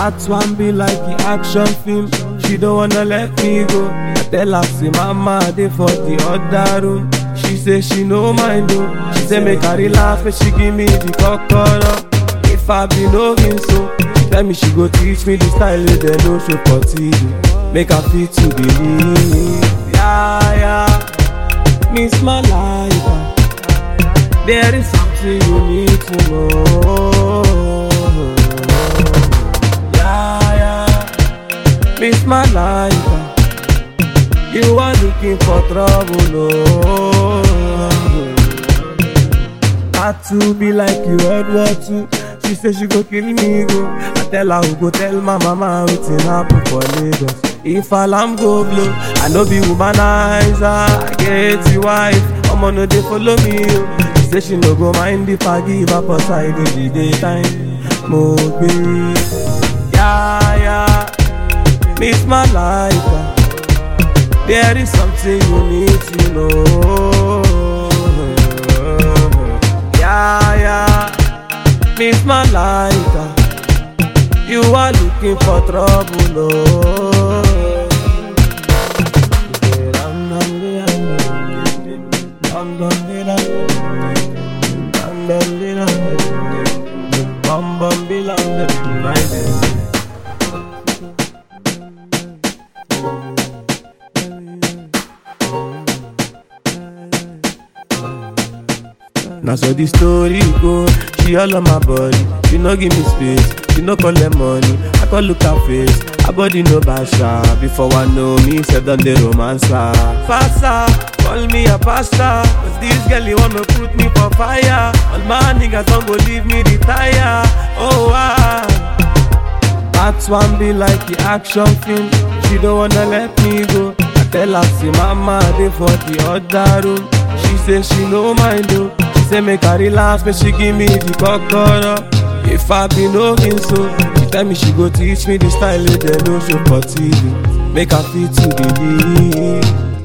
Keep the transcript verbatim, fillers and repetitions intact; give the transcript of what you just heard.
That one be like the action film. She don't wanna let me go. I tell her, say mama, they for the other room. She say she no mind though. She say make her relax, but she give me the kokoro. If I be knowing so, she tell me she go teach me the style with the no show for T V. Make her fit to believe. Yeah, yeah, Miss Malika, there is something you need to know. Yeah, yeah, Miss Malika, you are looking for trouble, oh. Had to be like you World War Two. She say she go kill me, go. I tell her who go tell my mama wetin happen for Lagos. If alarm go blow, I no be womanizer. I get the wife, I'ma no dey follow me, oh. She say she no go mind if I give up her side in the daytime. Mo baby, yeah, yeah, Miss Malika, there is something you need to know. Yeah, yeah, Miss Malika, you are looking for trouble, oh. Now so the story go, she all on my body. She no give me space, she no collect money. I call look her face, her body no basha. Before I know me, said on the romance. Faster, call me a pastor. Cause this girl you wanna put me for fire. All my niggas don't go leave me retire. Oh ah, that one be like the action film. She don't wanna let me go. I tell her, see mama, they for the other room. She say she no mind though. Say make her relax, but she give me the kokoro. If I be knowing so, she tell me she go teach me the style with the no show for T V. Make her fit to believe.